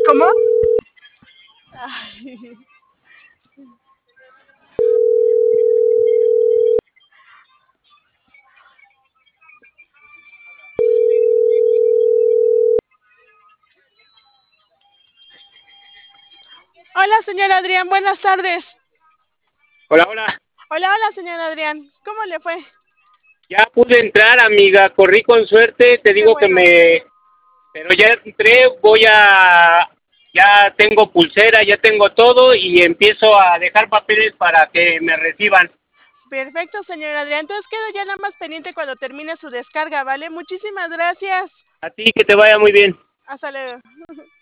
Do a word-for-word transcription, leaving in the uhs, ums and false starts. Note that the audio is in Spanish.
¿Cómo? Ay. Hola, señor Adrián, buenas tardes. Hola, hola. Hola, hola, señor Adrián. ¿Cómo le fue? Ya pude entrar, amiga. Corrí con suerte. Te Qué digo que bueno. me... Pero ya entré, voy a... Ya tengo pulsera, ya tengo todo y empiezo a dejar papeles para que me reciban. Perfecto, señor Adrián. Entonces quedo ya nada más pendiente cuando termine su descarga, ¿vale? Muchísimas gracias. A ti, que te vaya muy bien. Hasta luego.